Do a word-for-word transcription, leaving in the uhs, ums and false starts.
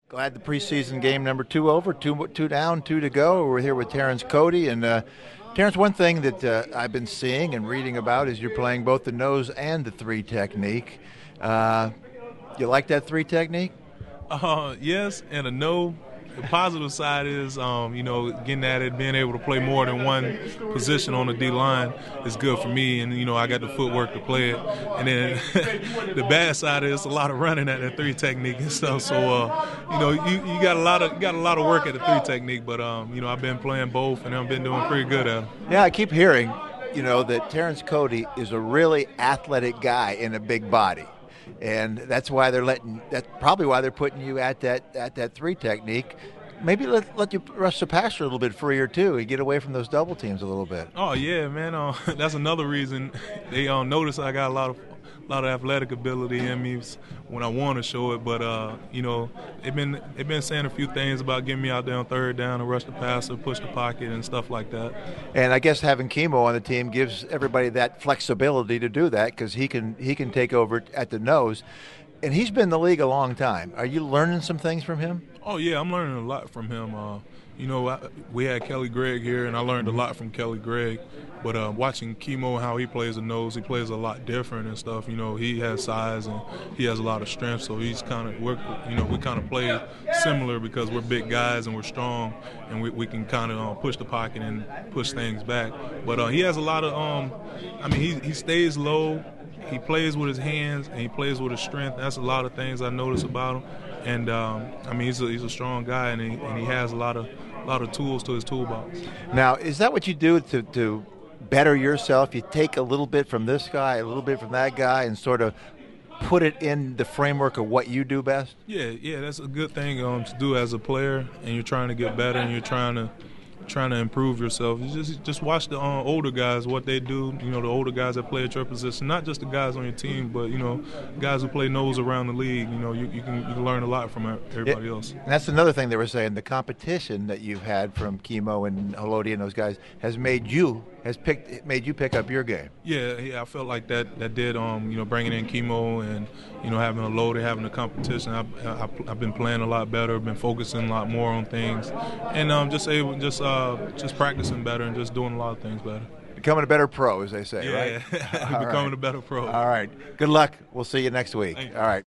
Glad the preseason game number two over, two two down, two to go. We're here with Terrence Cody, and uh, Terrence, one thing that uh, I've been seeing and reading about is you're playing both the nose and the three technique. Uh, you like that three technique? Uh, yes, and a no. The positive side is, um, you know, getting at it, being able to play more than one position on the D line is good for me, and you know, I got the footwork to play it. And then the bad side is a lot of running at that three technique and stuff. So, uh, you know, you, you got a lot of you got a lot of work at the three technique, but um, you know, I've been playing both, and I've been doing pretty good at it. Yeah, I keep hearing, you know, that Terrence Cody is a really athletic guy in a big body. And that's why they're letting. That's probably why they're putting you at that at that three technique. Maybe let let you rush the passer a little bit freer too. You get away from those double teams a little bit. Oh yeah, man. Uh, that's another reason they um, notice I got a lot of a lot of athletic ability in me when I want to show it. But uh, you know, they've been they've been saying a few things about getting me out there on third down and rush the passer, push the pocket, and stuff like that. And I guess having Kimo on the team gives everybody that flexibility to do that because he can he can take over at the nose. And he's been in the league a long time. Are you learning some things from him? Oh yeah, I'm learning a lot from him. Uh, you know, I, we had Kelly Gregg here, and I learned a lot from Kelly Gregg. But uh, watching Kimo, how he plays the nose, he plays a lot different and stuff. You know, he has size and he has a lot of strength, so he's kind of, we're, you know, we kind of play similar because we're big guys and we're strong, and we, we can kind of uh, push the pocket and push things back. But uh, he has a lot of, um, I mean, he he stays low. He plays with his hands and he plays with his strength. That's a lot of things I notice about him. And um, I mean, he's a, he's a strong guy, and he, and he has a lot of a lot of tools to his toolbox. Now, is that what you do to, to better yourself? You take a little bit from this guy, a little bit from that guy, and sort of put it in the framework of what you do best? Yeah, yeah, that's a good thing um, to do as a player, and you're trying to get better, and you're trying to trying to improve yourself. You just just watch the uh, older guys, what they do. You know, the older guys that play at your position, not just the guys on your team, but you know, guys who play nose around the league. You know, you, you can you can learn a lot from everybody it, else. And that's another thing they were saying. The competition that you've had from Kimo and Haloti and those guys has made you has picked made you pick up your game. Yeah, yeah, I felt like that that did. Um, you know, bringing in Kimo and you know having a Haloti, having a competition. I, I, I've been playing a lot better, been focusing a lot more on things, and um, just able just. Uh, just practicing better and just doing a lot of things better. Becoming a better pro, as they say, yeah, right? Yeah, becoming right. a better pro. All right. Good luck. We'll see you next week. Thank you. All right.